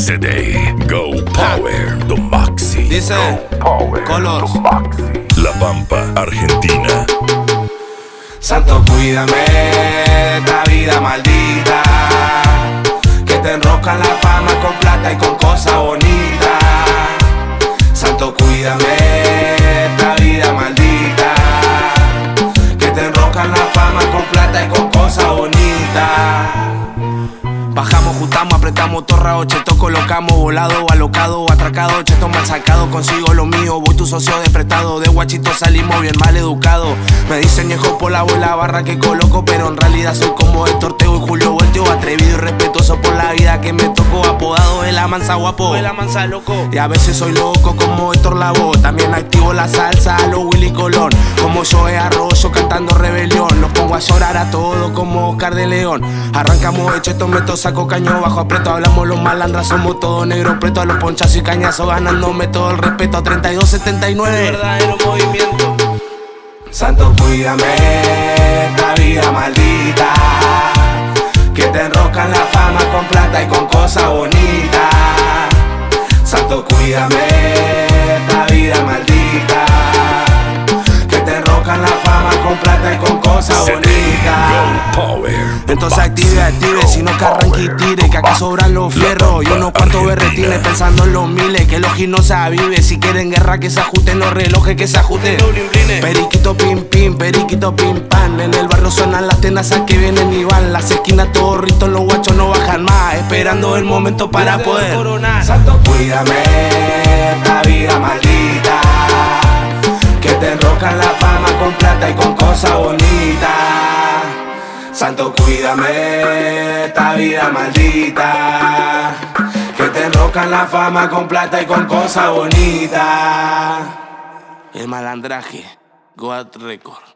Today, go power, the Maxi. Dice Colors. La Pampa, Argentina. Santo, cuídame esta vida maldita, que te enroscan la fama con plata y con cosas bonitas. Santo, cuídame esta vida maldita, que te enroscan la fama con plata y con cosas bonitas. Bajamos, juntamos, apretamos, torrao, cheto, colocamos, volado, alocado, atracado, cheto, mal sacado, consigo lo mío, voy tu socio de prestado, de guachito salimos bien mal educado. Me dicen viejo por la barra que coloco, pero en realidad soy como Héctor Teo y Julio Volteo, atrevido y respetuoso por la vida que me tocó, apodado de la mansa guapo, de la mansa loco. Y a veces soy loco como Héctor Lavoe, también activo la salsa a lo Willy Colón, como Joe Arroyo cantando rebelión, los pongo a llorar a todos como Oscar de León. Arrancamos de cheto, meto, saco caño, bajo aprieto, hablamos los malandras, somos todos negros pretos, a los ponchazos y cañazos, ganándome todo el respeto, 32-79, verdadero movimiento. Santo, cuídame esta vida maldita, que te enroscan la fama con plata y con cosas bonitas. Santo, cuídame esta vida maldita, que te enroscan la fama con plata y con cosas bonitas. Go power. Entonces active, si no que arranque y tire, que acá sobran los fierros y unos cuantos berretines pensando en los miles, que los no se avive, si quieren guerra que se ajusten los relojes, que se ajusten. Periquito pim pim, periquito pim pam, en el barrio suenan las tenazas que vienen y van, las esquinas todos ritos, los guachos no bajan más, esperando el momento para poder coronar. Santo, cuídame esta vida maldita, que te enroscan la fama con plata y con cosas bonitas. Santo, cuídame esta vida maldita, que te enroscan la fama con plata y con cosas bonitas. El malandraje, Goat Record.